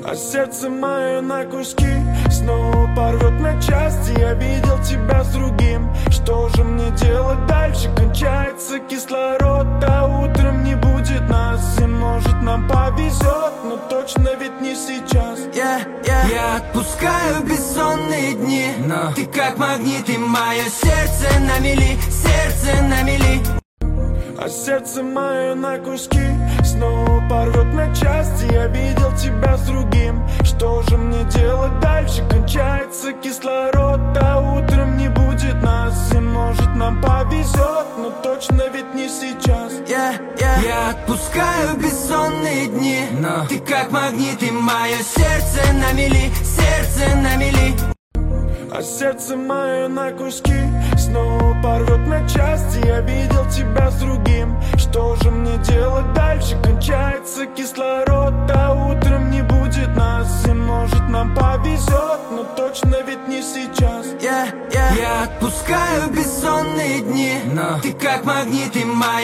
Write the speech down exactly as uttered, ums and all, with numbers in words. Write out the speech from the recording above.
А сердце мое на куски снова порвет на части. Я видел тебя с другим. Что же мне делать дальше? Кончается кислород, а утром не будет нас. И может нам повезет, но точно ведь не сейчас. yeah, yeah. Я отпускаю бессонные дни, но ты как магнит, и мое сердце на мели, сердце на мели. А сердце мое на куски снова порвет на части. Я видел тебя с другим. Что же мне делать дальше? Кончается кислород, а утром не будет нас. И может нам повезет, но точно ведь не сейчас. yeah, yeah. Я отпускаю бессонные дни, но ты как магнит, и мое сердце на мели, сердце на мели. А сердце мое на куски снова порвет на части. Я видел тебя с другим. Что же мне делать дальше? Кончается кислород, а утром не будет нас. И может нам повезет, но точно ведь не сейчас. yeah, yeah. Я отпускаю бессонные дни, но ты как магнит, и мое